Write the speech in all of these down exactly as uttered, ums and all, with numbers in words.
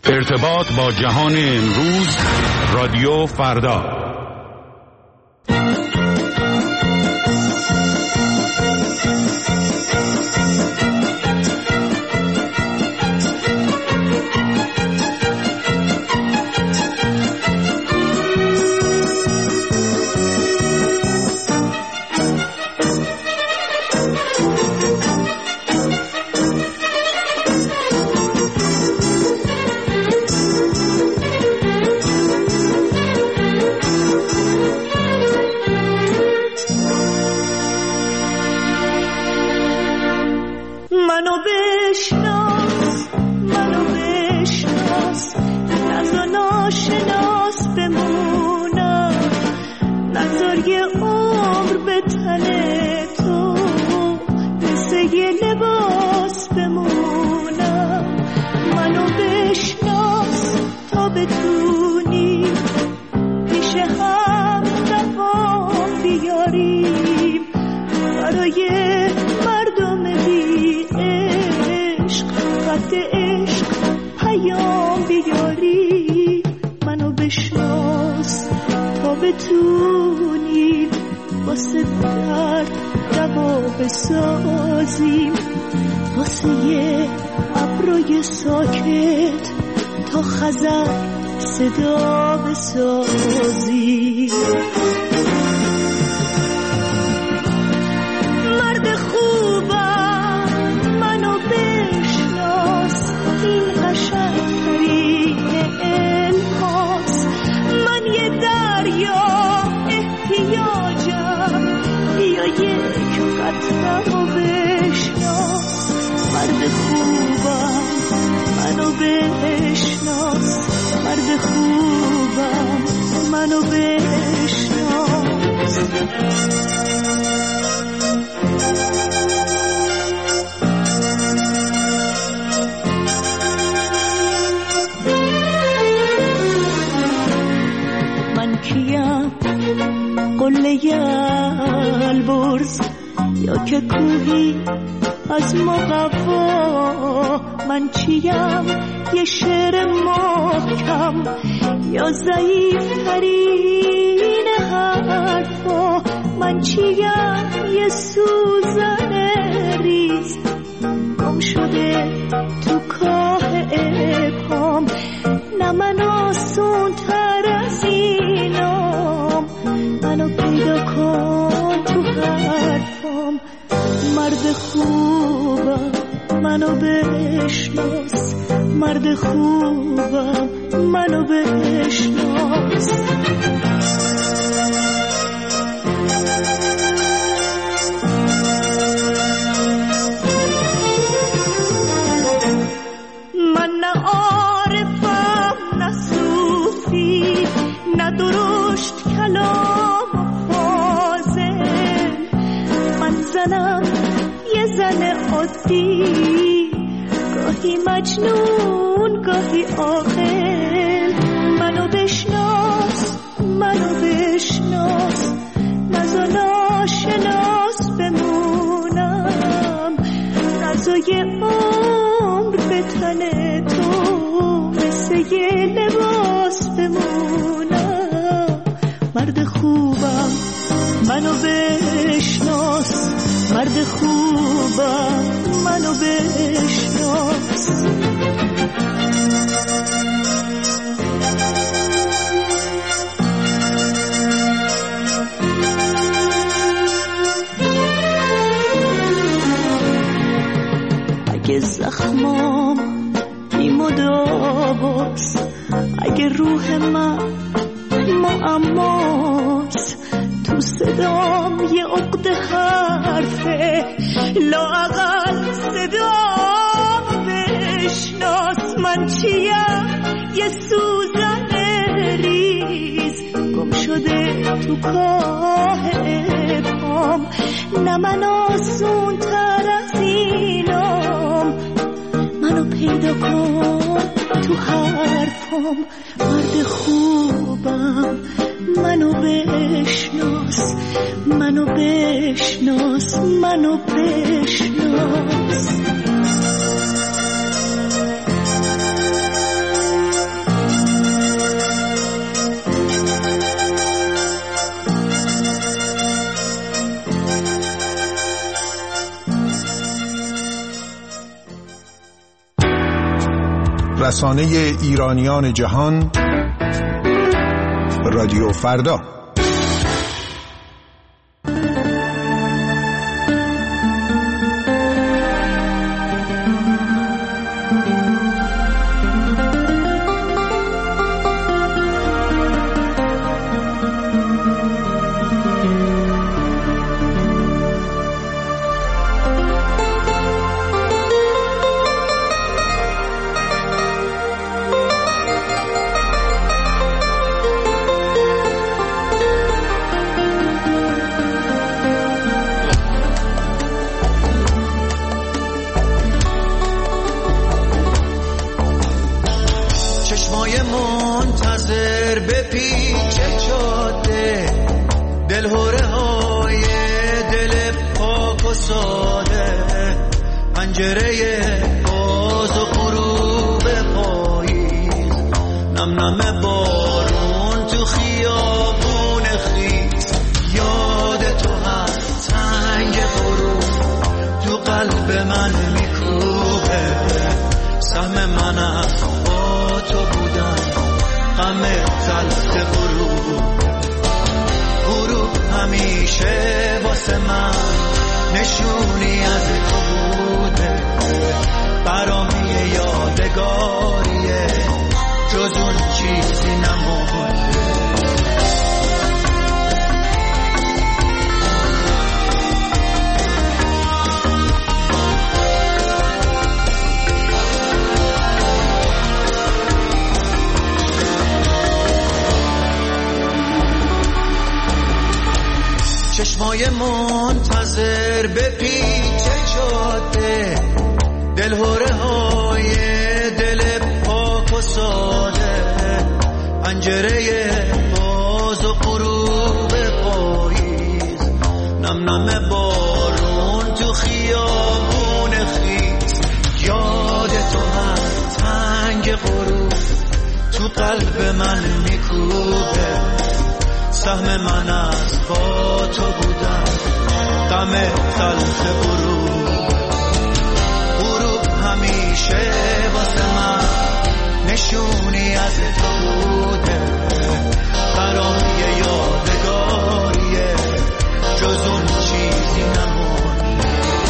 ارتباط با جهان امروز، رادیو فردا. منو بشناس منو بشناس رسانه ایرانیان جهان، رادیو فردا. چشمای منتظر به پیچ جاده، دلهوره های دل پاک و ساده، پنجره باز و غروب پاییز، نم نم بارون تو خیابون خیز، یاد تو هر تنگ غروب تو قلب من میکوبه، سهم من از با تو بودن، غم تلخ غروب غروب همیشه واسه من نشونی از تو بوده، برام یه یادگاریه جز اون چیزی نمونده.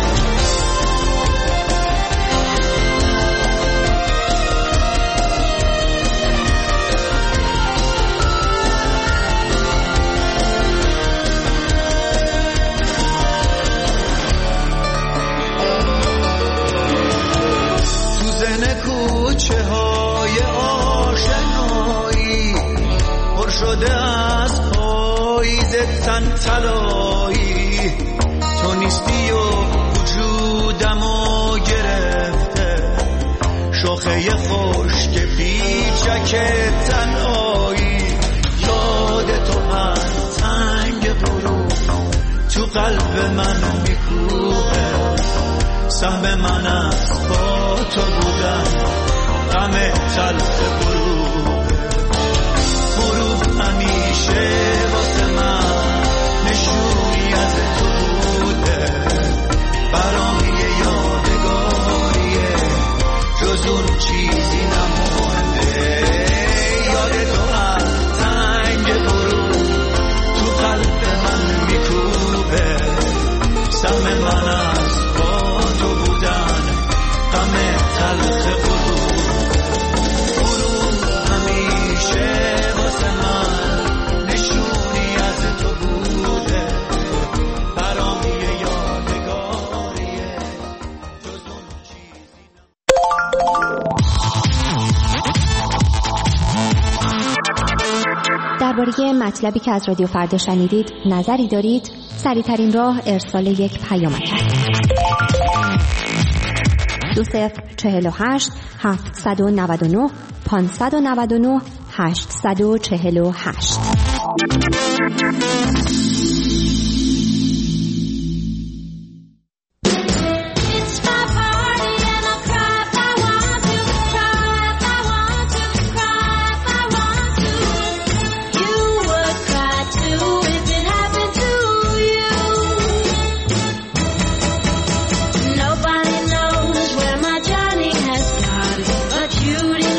کوچه های آشنایی پر شده از پاییز تن طلایی، تو نیستی و وجودمو گرفته، شاخه خشک پیچک تنهایی، یاد تو هر تنگ غروب تو قلب من میکوبه، سهم من از با تو بودن، غم تلخ غروب غروب همیشه واسه من نشونی از تو بوده، برام یه یادگاریه جز اون چیزی نمونده، یاد تو هر تنگ غروب تو قلب من میکوبه، سهم من از با تو بودن، غم تلخ غروب غروب همیشه واسه من نشونی از تو بوده، برام یه یادگاریه جز اون چیزی درباره مطلبی که از رادیو فردا شنیدید نظری دارید؟ سریع‌ترین راه ارسال یک پیامک است. دو صفر چهل و هشت هفتصد و نود و نه پانصد و نود و نه هشتصد و چهل و هشت. Nobody knows where my Johnny has gone, but you didn't.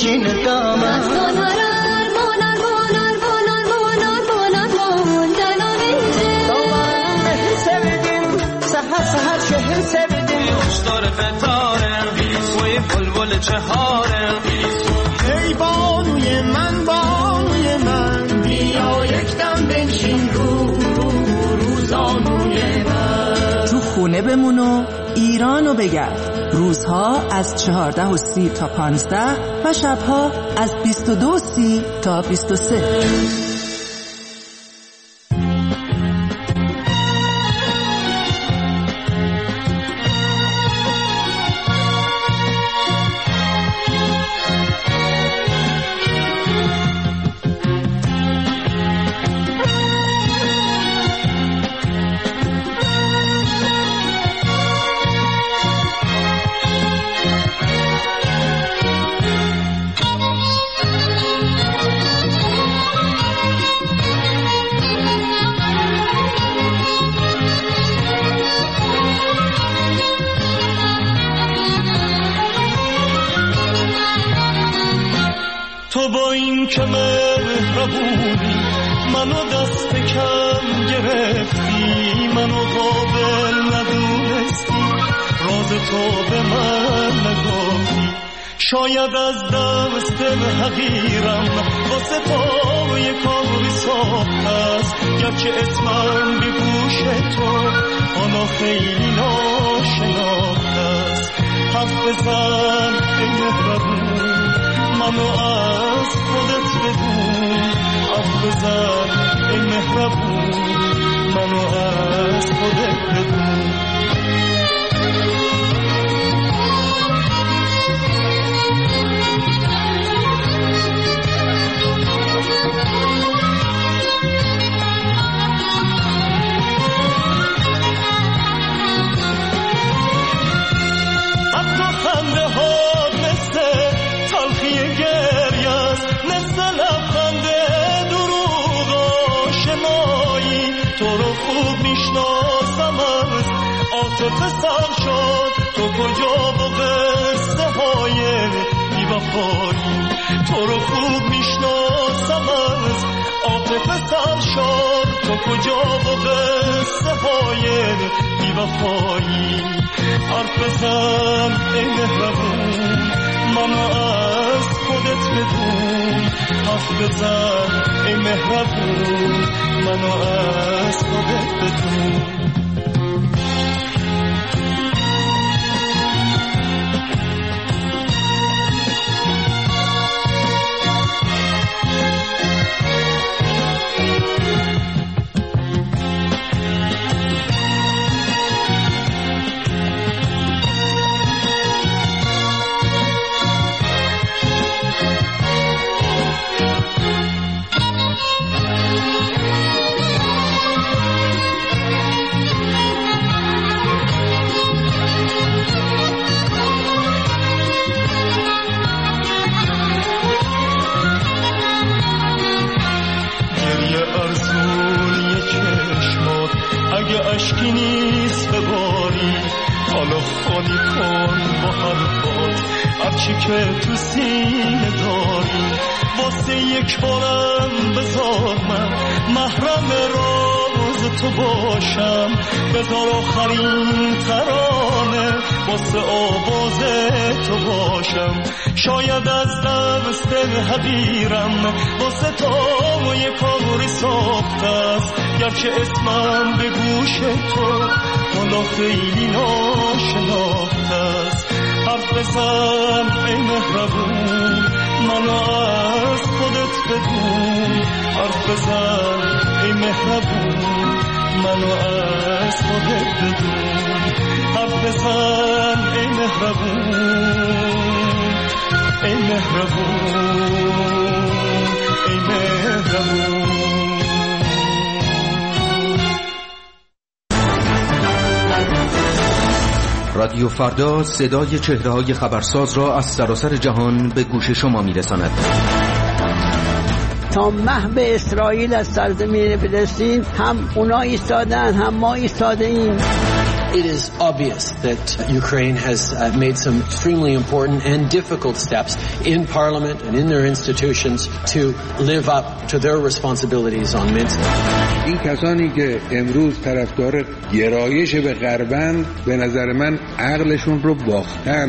بنشین دامن شهر سبدیم اشتار فتاره وی بلبل چهاره ای بانوی من بانوی من بیا یک دم بنشین رو رو روزانوی من تو خونه بمون و ایرانو بگرد. روزها از چهارده و سی تا پانزده و شبها از بیست و دو و سی تا بیست و سه. تو با این که مهربونی منو دست کم گرفتی، منو قابل ندونستی، راز تو به من نگفتی. شاید از دست حقیرم واسه تو یک کاری ساخت است، گرچه اسمم به گوش تو آنا خیلی ناشناخت است. حرف بزن ای مهربون منو از خودت بدون، حرف بزن ای مهربون منو از خودت بدون. عاطفه سر شد تو کجا با قصه های بی‌وفایی، تو رو خوب میشناسم از عاطفه سر شد تو کجا با قصه های بی‌وفایی. حرف بزن ای مهربون منو از خودت بدون، حرف بزن ای مهربون منو از خودت بدون. اگه اشکی نیست بباری حالا خالی کن با حرفات هرچی که تو سینه داری. واسه یک بارم بذار من محرم راز تو باشم، بذار آخرین ترانه واسه آواز تو باشم. شاید از دست حقیرم واسه تو یک کاری ساخت است، گرچه اسمم به گوش تو حالا خیلی ناشناخت است. حرف بزن ای مهربون منو از خودت بدون، حرف بزن ای مهربون منو از خودت بدون. حرف بزن ای مهربون ای مهربون ای مهربون. رادیو فردا صدای چهره‌های خبرساز را از سراسر جهان به گوش شما می‌رساند. تا محو اسرائیل از سرزمین فلسطین هم اونا ایستادن هم ما ایستاده ایم. It is obvious that Ukraine has uh, made some extremely important and difficult steps in Parliament and in their institutions to live up to their responsibilities on Minsk. این کسانی که امروز طرفدار گرایش به غربند به نظر من عقلشون رو باختن.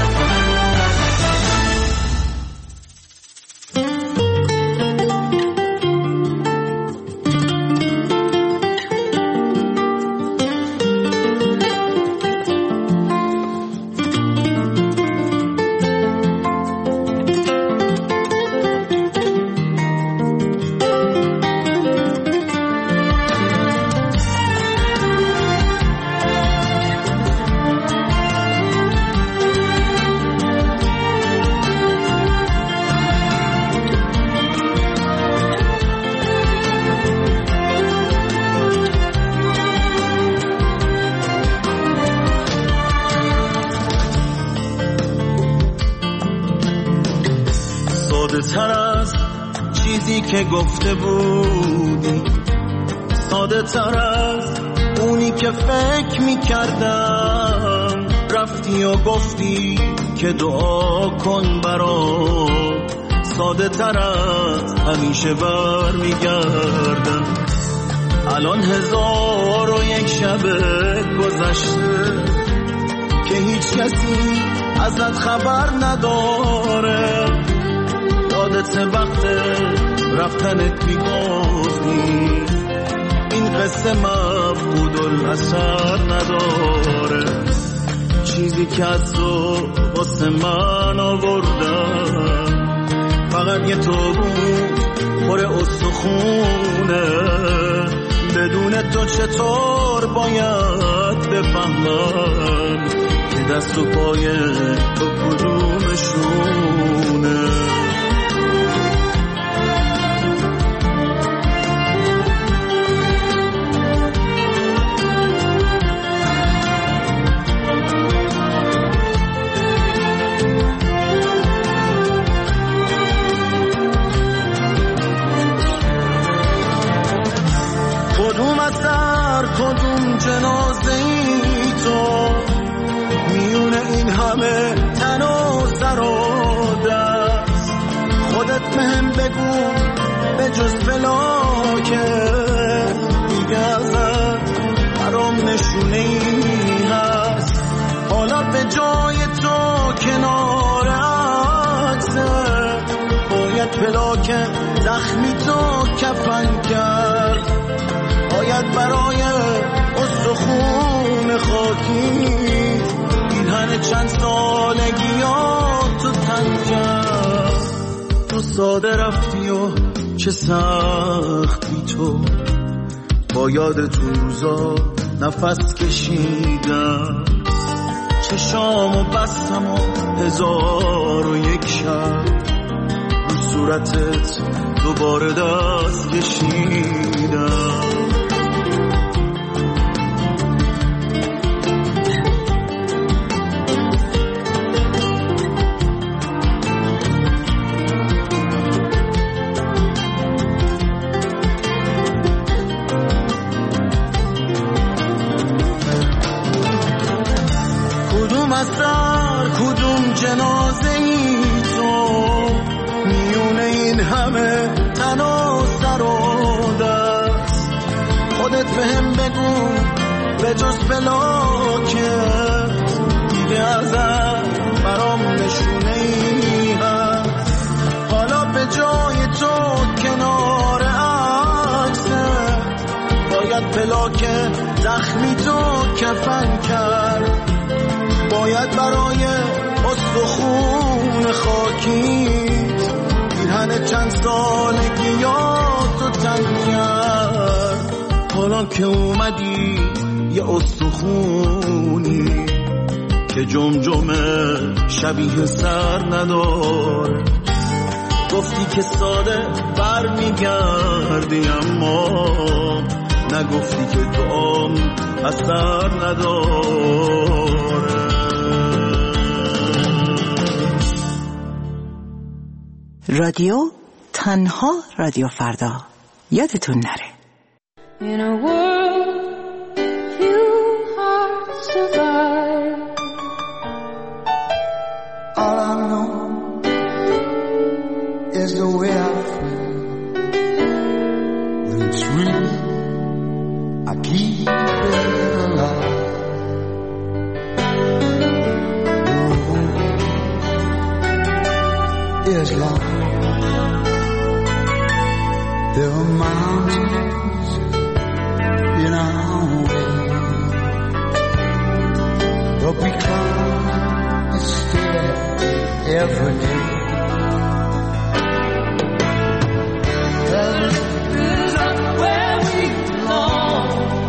تر از چیزی که گفته بودی، ساده تر از اونی که فکر می کردم. رفتی و گفتی که دعا کن برام، ساده تر از همیشه بر می گردم. الان هزار و یک شب گذشته که هیچ کسی ازت خبر نداره. یادت وقت رفتنت میگفتی این قصه مفقود الاثر نداره. چیزی که از تو واسه من آوردم فقط یه توبون پر استخونه. بدون تو چطور باید بفهمم که دست و پای تو کدومشونه. کدوم اثر کدوم جنازه ای تو میونه این همه تن و سر و دست. خودت بهم بگو به جز فلاکه دیگه ازت برام نشونه ای هست. حالا به جای تو کنار عکسه باید پلاک زخمی تو کفن کرد. باید برای استخون خاکی این همه چند سالگیات تو تن کرد. تو ساده رفتی و چه سختی تو، با یادتون روزا نفس کشیدم. چشامو بستم و هزار و یک شب رو صورتت دوباره دست کشیدم. کدوم جنازه ای تو میونه این همه تن و سر و دست. خودت بهم بگو به جز فلاکت دیگه ازت برام نشونه ای هست. حالا به جای تو کنار عکست باید پلاک زخمی تو کفن کرد. باید برای استخون خاکیت پیرهن چند سالگیاتو تن کرد. حالا که اومدی یه استخونی که جمجمه شبیه سر نداره. گفتی که ساده بر میگردی اما نگفتی که دعام اثر نداره. رادیو تنها رادیو فردا، یادتون نره. In a world few hearts survive. All I know is the way I feel. When it's real, I keep it alive. The road is long. There are mountains in our way, but we climb a stair every day. The lift is up where we belong,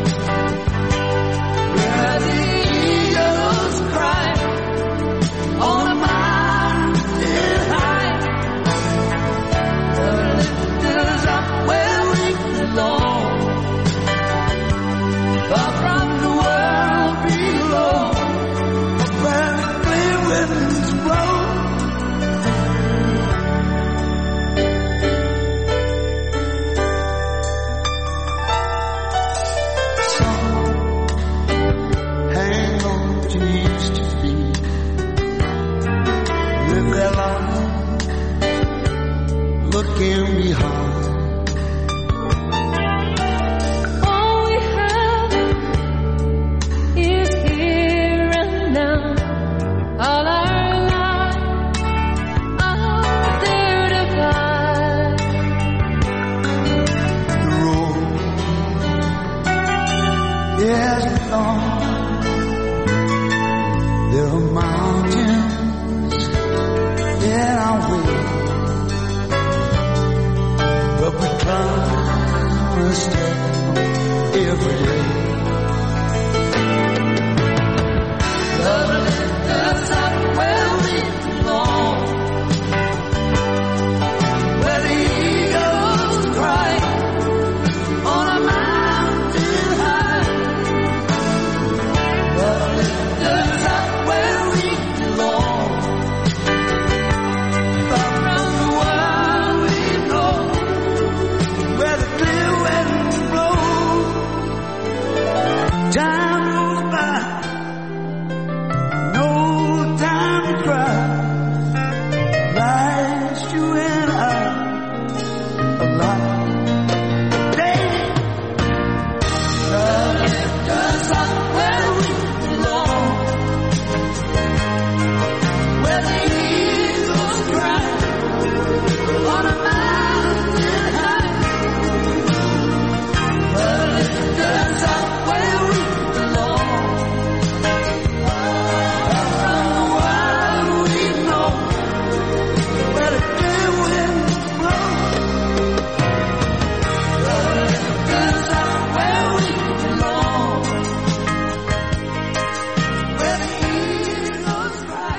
where the eagles cry on a mountain high. The lift is up where we belong, far from the world below, where the clear winds blow. Some hang on to used to be, live their life looking behind. All we have is here and now. All our lives are there to find. The road is long. There are mountains in our way, but we climb a step every day. Love lifts us up where we belong, where the eagles cry on a mountain high. Love lifts us up where we belong, far from the world we know, where the clear winds blow. Time goes by, no time to cry. Life's you and I alive. Day, love lifts us up where we belong, where the eagles cry on a mountain high. Love lifts us up where we belong, far from the world we know, where the clear winds blow. Love lifts us up where we belong, where the eagles cry.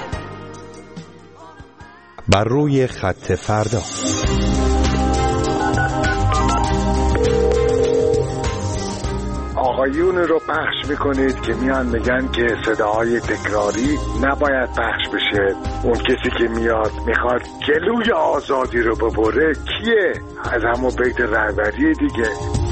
بر روی خط فردا. آقایون رو پخش میکنید که میان میگن که صداهای تکراری نباید پخش بشه. اون کسی که میاد میخواد جلوی آزادی رو ببره کیه؟ از همون بیت رهبری دیگه.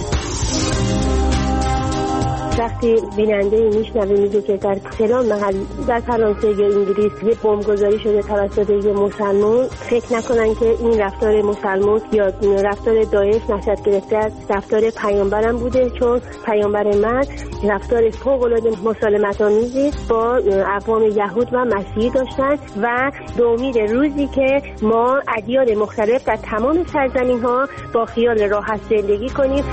وقتی بیننده میشنوه میگه که در فلان محل در فرانسه یا انگلیس یه بمبگذاری شده توسط یه مسلمان، فکر نکنن که این رفتار مسلمان یا رفتار داعش نشأت گرفته از رفتار پیامبرم بوده، چون پیامبر من رفتار فوق‌العاده مسالمت‌آمیزی با اقوام یهود و مسیحی داشتن و به امید روزی که ما ادیان مختلف در تمام سرزمین‌ها با خیال راحت زندگی کنیم.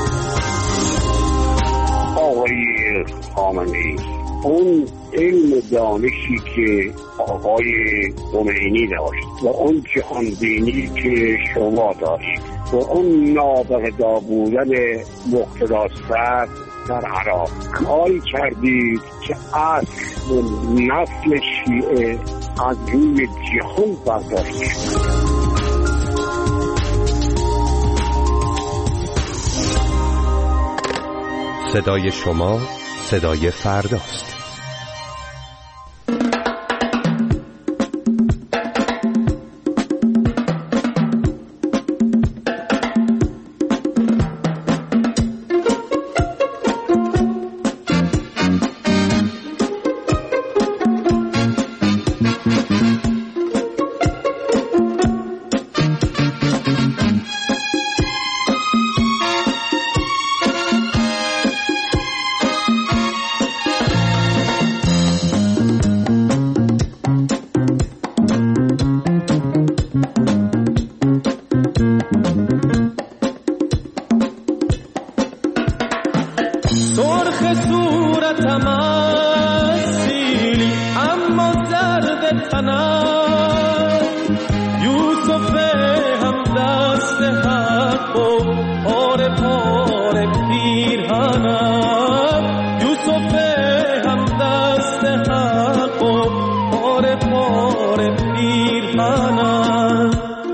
آقای خامنه‌ای اون علم دانشی که آقای خمینی داشت و اون جهانبینی که شما دارید و اون نابغه‌دار بودن مقتدی صدر در عراق کاری کردید که اصل و نسل شیعه از روی جهان برداشته شد. صدای شما صدای فرداست. یوسف هم دست حق و پاره پاره پیرهنم، یوسف هم دست حق و پاره پاره پیرهنم.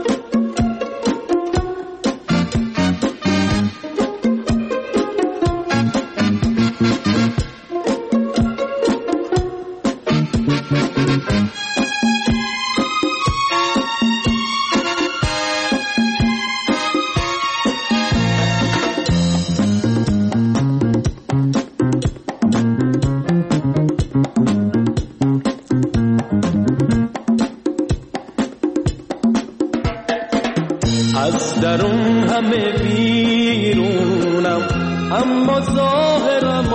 از درون همه بیرونم، اما ظاهرم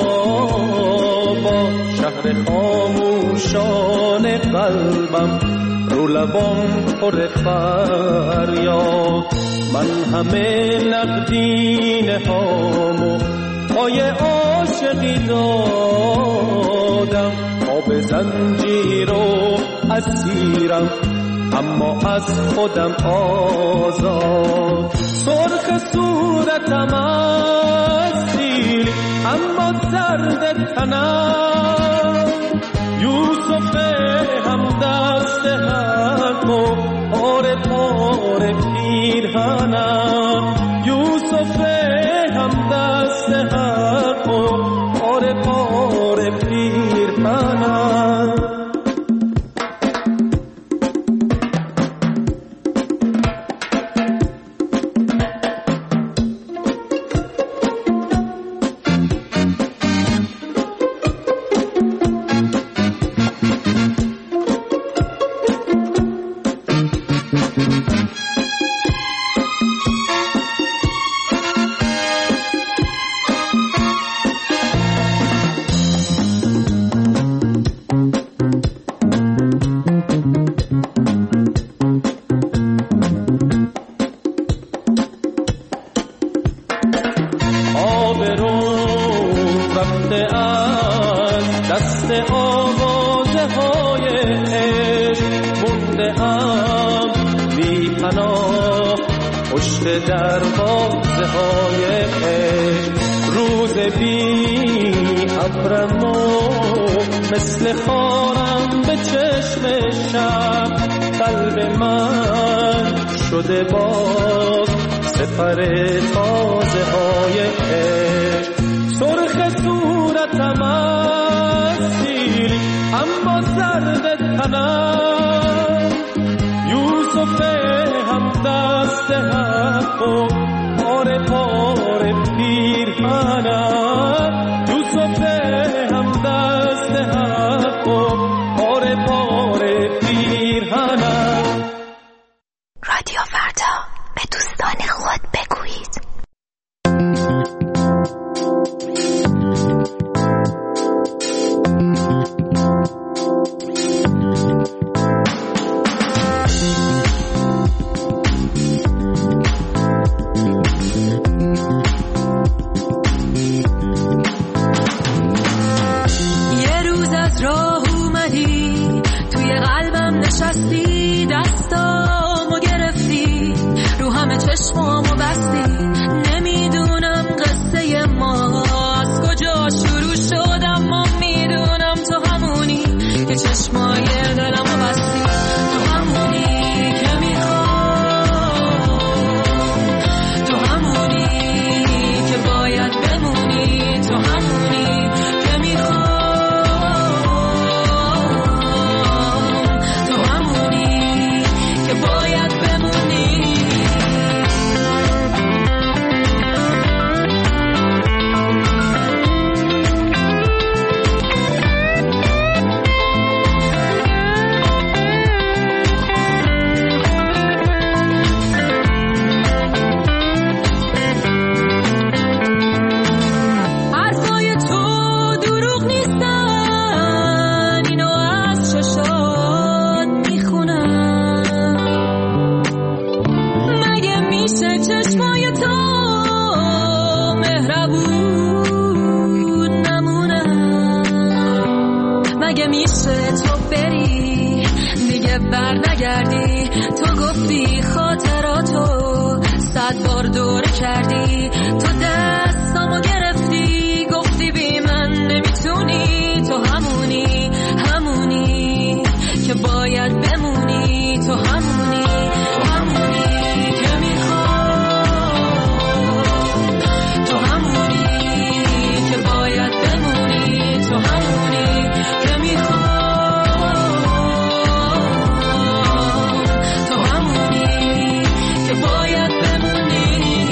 آباد. شهر خاموشان قلبم، رو لبام پر فریاد. من همه نقدینه هامو پای عاشقی دادم. آب زنجیر و اسیرم، اما از خودم آزاد. سرخ صورتم اسیری، اما زرد تنم. یوسف هم دست حق و پاره پاره پیرهنم، یوسف هم دست حق و پاره پاره پیرهنم. گفتی خاطراتو صد بار دوره کردی، تو دستامو گرفتی گفتی بی من نمیتونی، تو همونی همونی که باید بمونی، تو همونی همونی که میخوام، تو همونی که باید بمونی، تو همونی که میخوام، تو همونی که باید بمونی.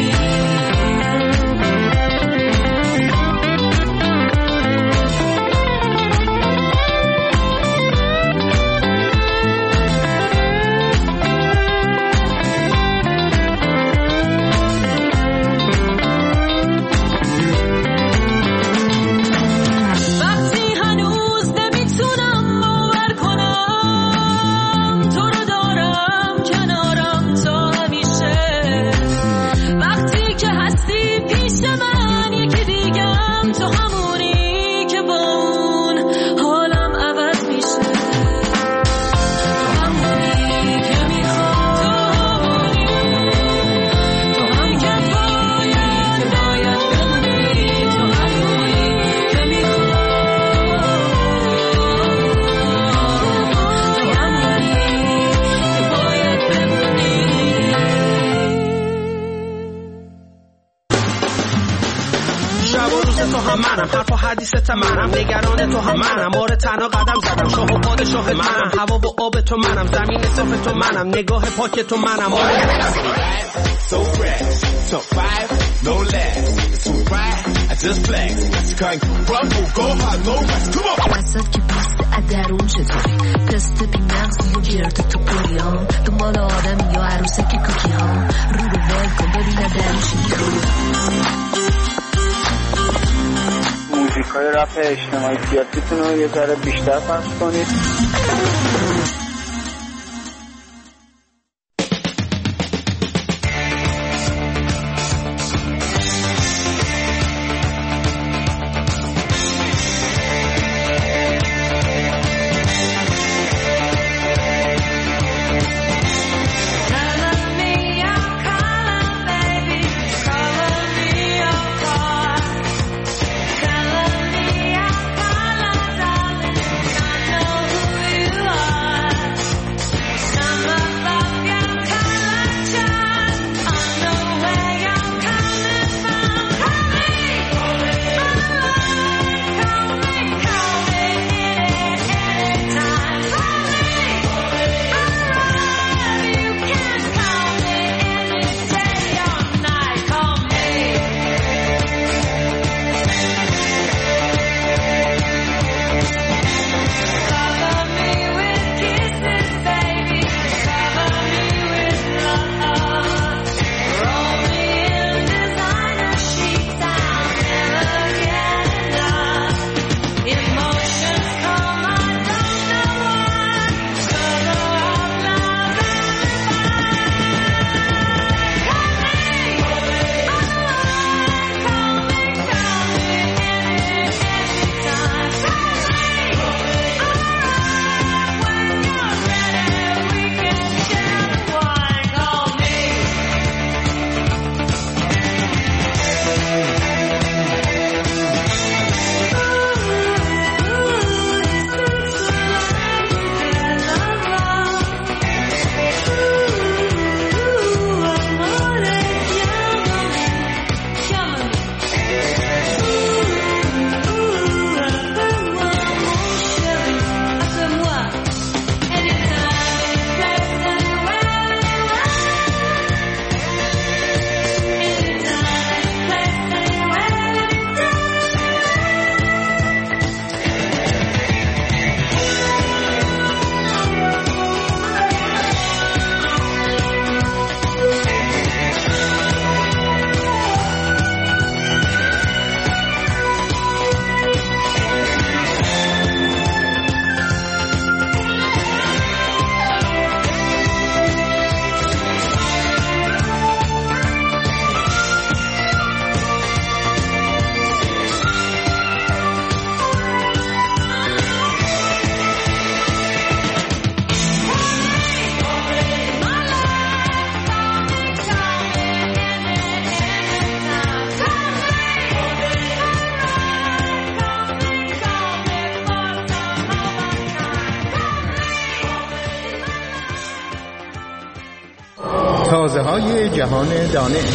منم نگران تو هم منم، آره تنها قدم زدم، شاه و پادشاه منم، هوا و آب تو منم، زمین صاف تو منم، نگاه پاک تو منم، آره so fresh so five no less so right I just flex you can't rumble go hard no rest come on وسط که بیست ادرون چطوری دست بی مغزی و گرد تو پریام دنبال آدم یا عروسه که کوکی ها رو رو ول کن ببینه درش موزیکای رپ اجتماعی سیاسیتون رو یه ذره بیشتر پخش کنید. you are تازه های جهان دانش.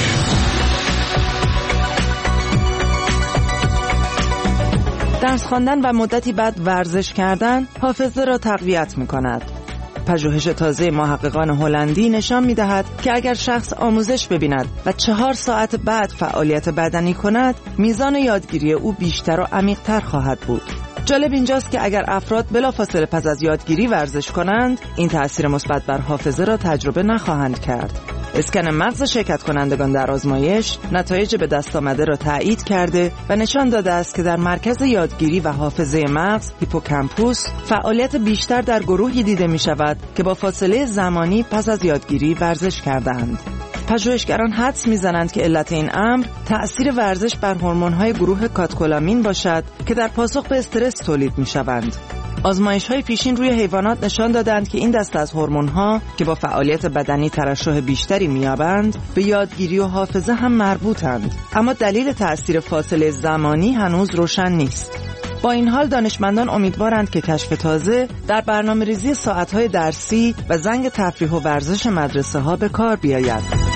درس خواندن و مدتی بعد ورزش کردن حافظه را تقویت می کند. پژوهش تازه محققان هلندی نشان می دهد که اگر شخص آموزش ببیند و چهار ساعت بعد فعالیت بدنی کند، میزان یادگیری او بیشتر و عمیق‌تر خواهد بود. جالب اینجاست که اگر افراد بلافاصله پس از یادگیری ورزش کنند، این تأثیر مثبت بر حافظه را تجربه نخواهند کرد. اسکن مغز شرکت کنندگان در آزمایش نتایج به دست آمده را تایید کرده و نشان داده است که در مرکز یادگیری و حافظه مغز هیپوکامپوس فعالیت بیشتر در گروهی دیده می شود که با فاصله زمانی پس از یادگیری ورزش کردند. پژوهشگران حدس می‌زنند که علت این امر تأثیر ورزش بر هورمون‌های گروه کاتکولامین باشد که در پاسخ به استرس تولید می‌شوند. آزمایش‌های پیشین روی حیوانات نشان دادند که این دسته از هورمون‌ها که با فعالیت بدنی ترشح بیشتری می‌یابند، به یادگیری و حافظه هم مربوطند. اما دلیل تأثیر فاصله زمانی هنوز روشن نیست. با این حال دانشمندان امیدوارند که کشف تازه در برنامه‌ریزی ساعت‌های درسی و زنگ تفریح و ورزش مدرسه‌ها به کار بیاید.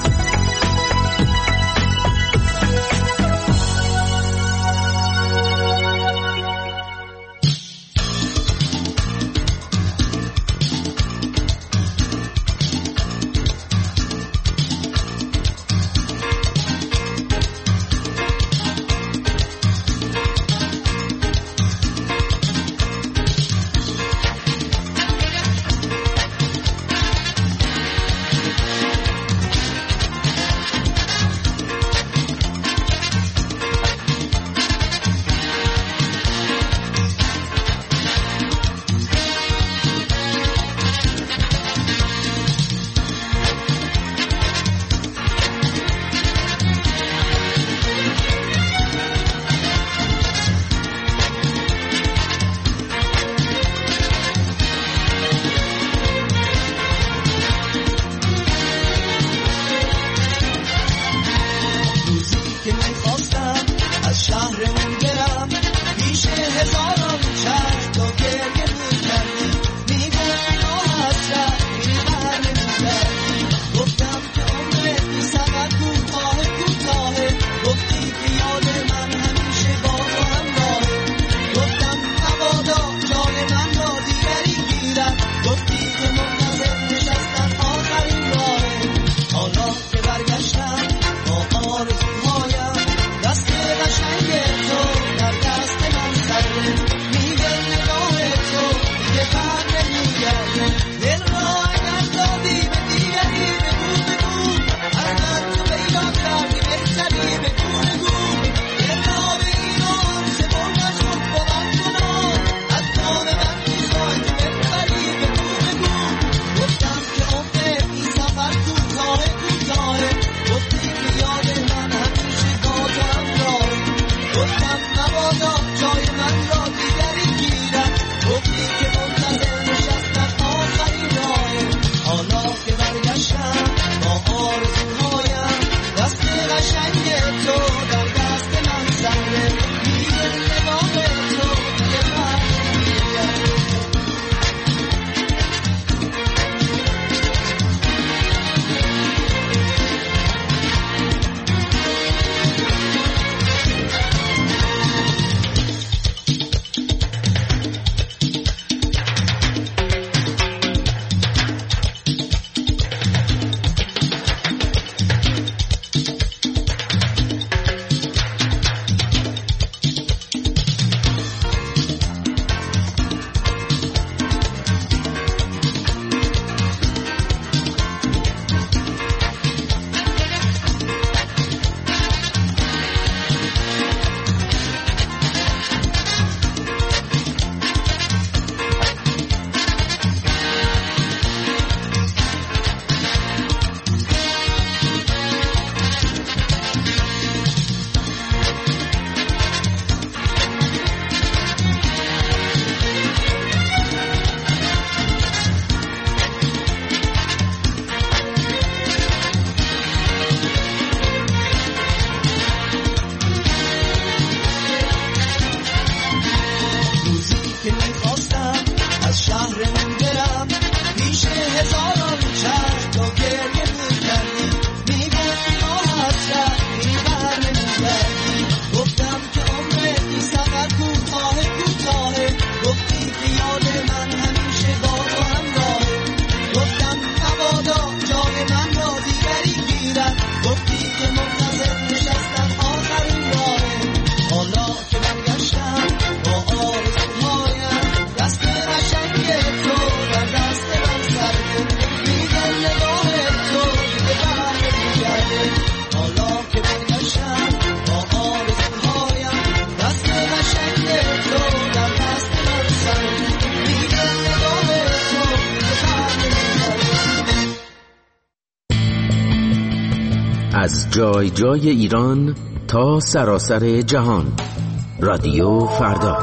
از جای جای ایران تا سراسر جهان. رادیو فردا.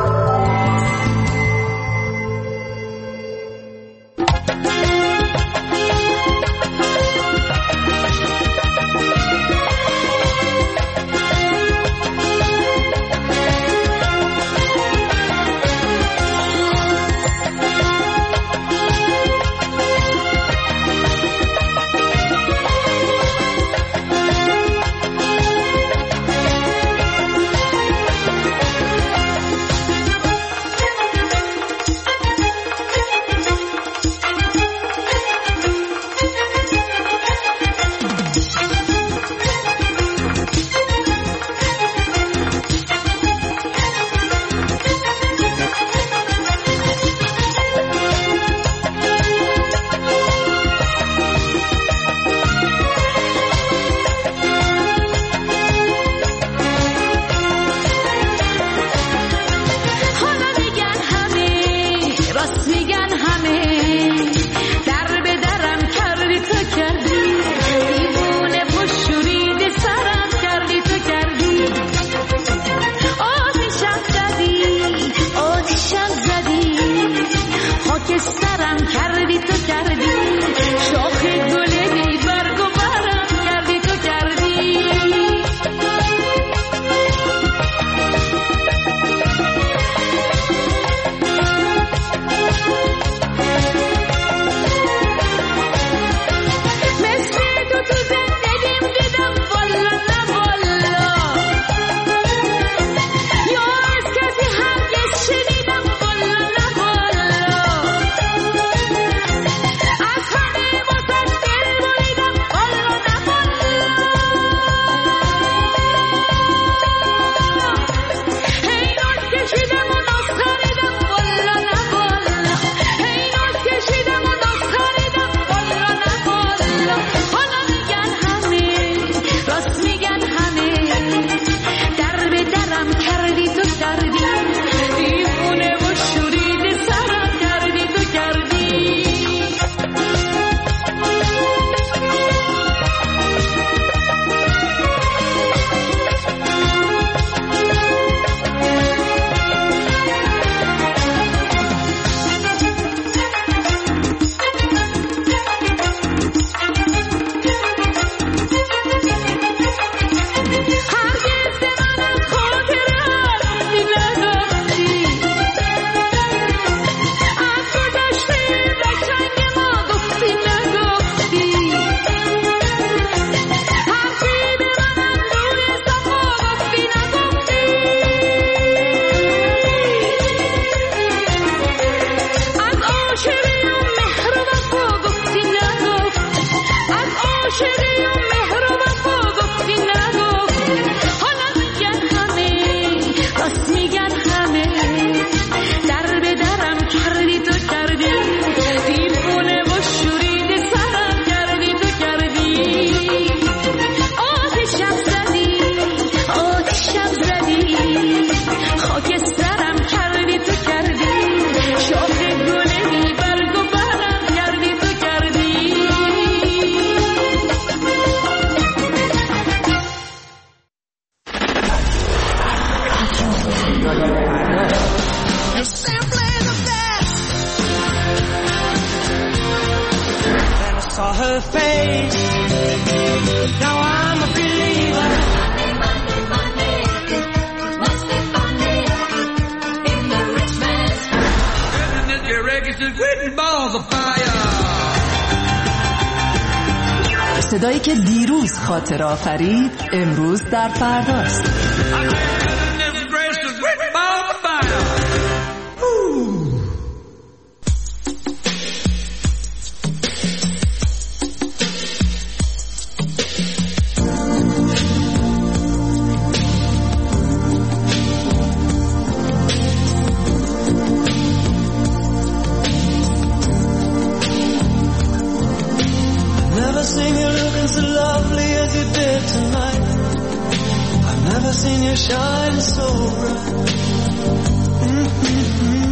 صدایی که دیروز خاطر آفرید امروز در فرداست. Shine so bright. Mm-hmm.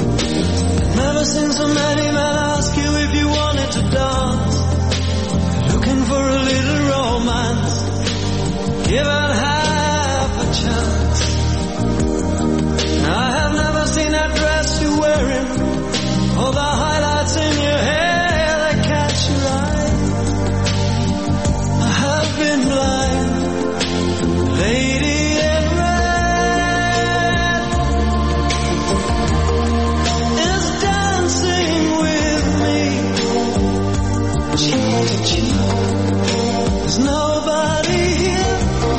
Never seen so many men ask you if you wanted to dance. given half a chance. I have never seen that dress you're wearing, or the highlights in your hair that catch your eye. I have been blind, lady in red is dancing with me, cheek to cheek. There's nobody here,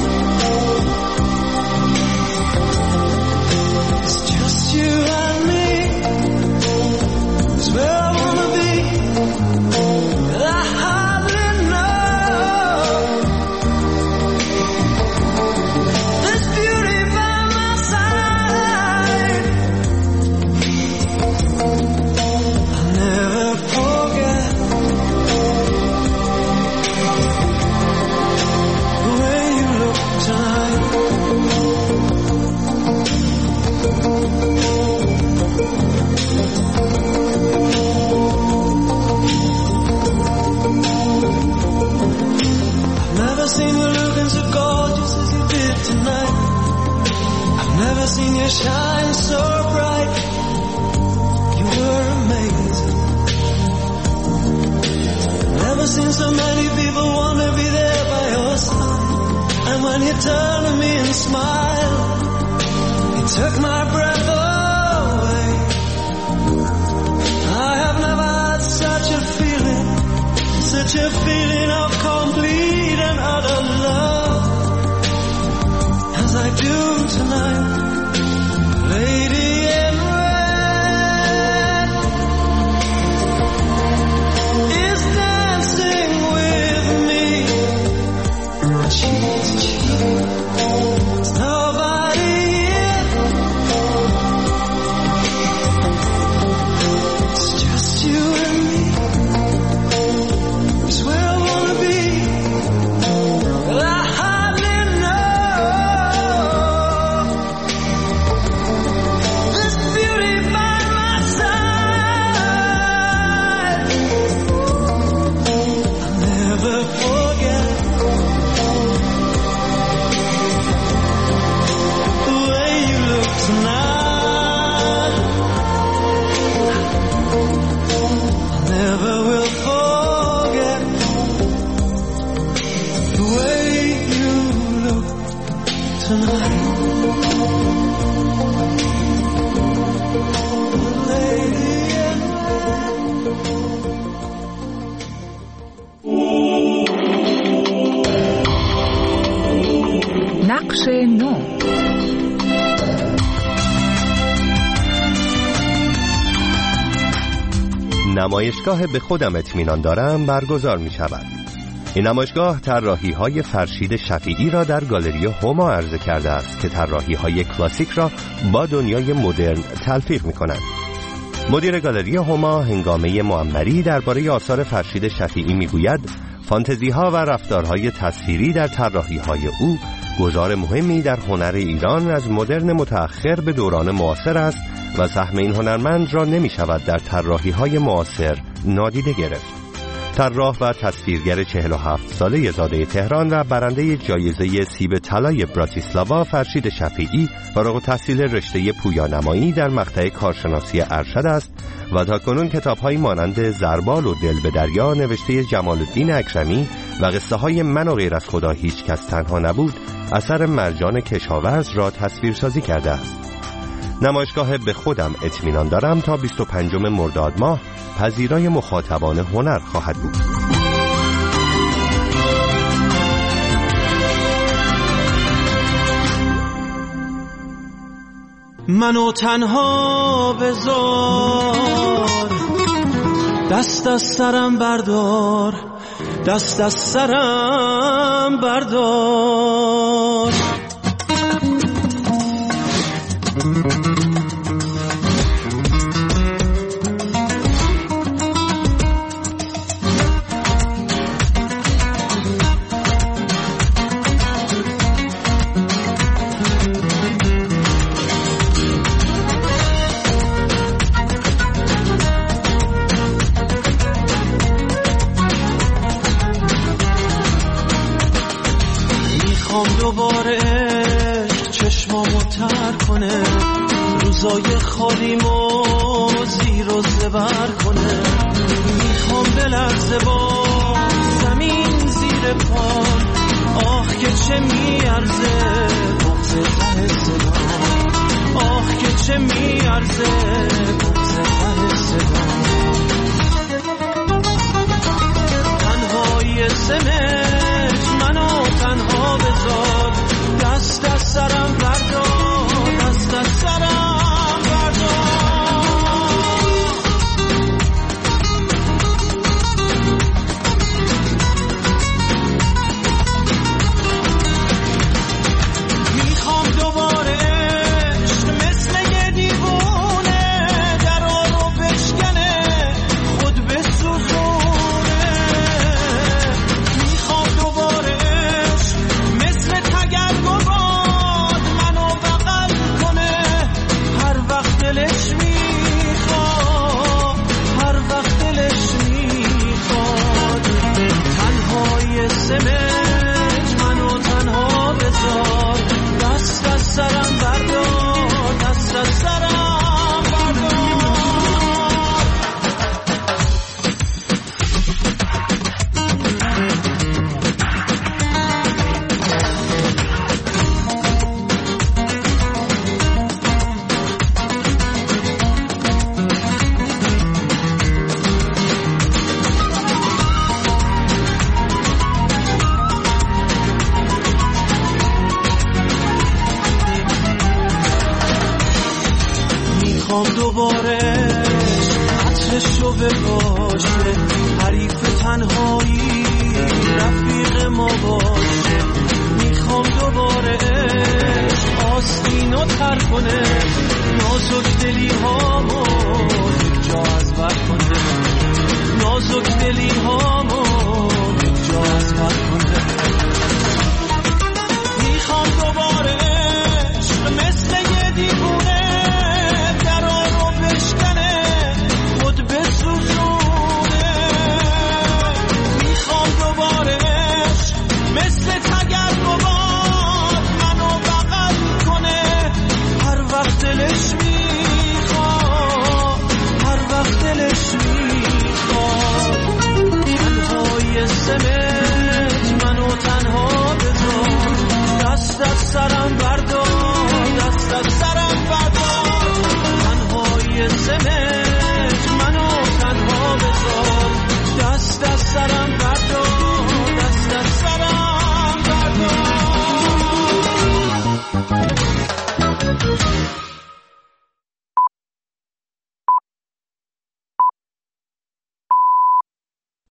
it's just you and me. It's where I wanna be, but I hardly know. There's beauty by my side, I'll never forget the way you look tonight. I've never seen you looking so gorgeous as you did tonight. I've never seen you shine so bright. You were amazing. Never seen so many people want to be there by your side. And when you turned to me and smiled, it took my breath away. I have never had such a feeling, such a feeling of complete and utter love as I do tonight. Lady in red is dancing with me, cheek to cheek. There's nobody here, it's just you and me. It's where I wanna be, but I hardly know. There's beauty by my side, I'll never forget the way you look tonight. I never will forget the way you look tonight. Lady in نقش نو. نمایشگاه به خودم اطمینان دارم برگزار می شود. این نمایشگاه طراحی‌های فرشید شفیعی را در گالری هما عرضه کرده است که طراحی‌های کلاسیک را با دنیای مدرن تلفیق می‌کنند. مدیر گالری هما هنگامه معمری درباره آثار فرشید شفیعی می‌گوید فانتزی‌ها و رفتارهای تصویری در طراحی‌های او گذار مهمی در هنر ایران از مدرن متأخر به دوران معاصر است و سهم این هنرمند را نمی‌شود در طراحی‌های معاصر نادیده گرفت. طراح و تصویرگر چهل و هفت ساله زاده تهران و برنده جایزه سیب طلای براتیسلاوا فرشید شفیعی فارغ التحصیل رشته پویانمایی در مقطع کارشناسی ارشد است و تاکنون کتاب‌هایی مانند زربال و دل به دریا نوشته جمال الدین اکرمی و قصه های من و غیر از خدا هیچ کس تنها نبود اثر مرجان کشاورز را تصویرسازی کرده است. نمایشگاه به خودم اطمینان دارم تا بیست و پنجم مرداد ماه پذیرای مخاطبان هنر خواهد بود. منو تنها بذار، دست از سرم بردار، دست از سرم بردار. میخوام دوباره چشمامو تر کنه، روزای خالیمو زیر و زبر کنه. میخوام بلرزه با زمین زیر پام، آه که چه میارزه بغض ته صدا، آه که چه میارزه بغض ته صدا.